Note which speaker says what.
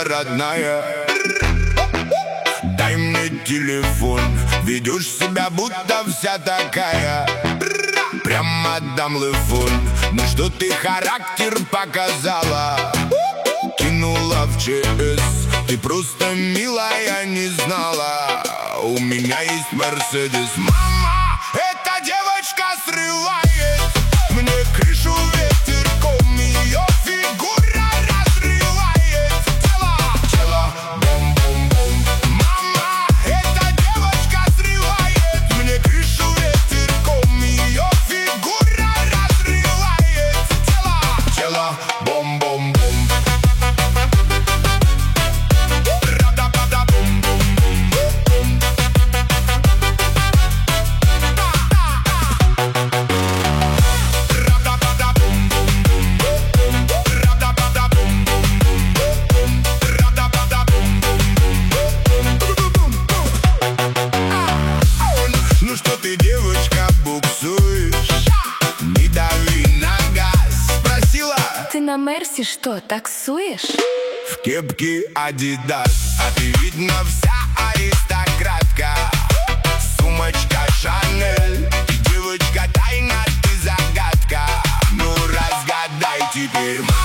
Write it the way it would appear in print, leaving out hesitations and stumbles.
Speaker 1: родная. Дай мне телефон, ведешь себя будто вся такая. Прямо отдам лефон, ну что ты характер показала. Кинула в ЧС, ты просто милая, не знала. У меня есть Мерседес. Мама, эта девочка срывает мне крышу ветерком, ее фигура разрывает тело, бом-бом-бом. Мама, эта девочка срывает мне крышу ветерком, ее фигура разрывает тело, бом-бом-бом. Ну что ты, девочка, буксуешь? Не дави на газ. Спросила:
Speaker 2: ты на Мерсе что, таксуешь?
Speaker 1: в кепке Адидас. А ты, видно, вся аристократка. Сумочка Шанель. Ты девочка тайна, ты загадка. Ну разгадай теперь.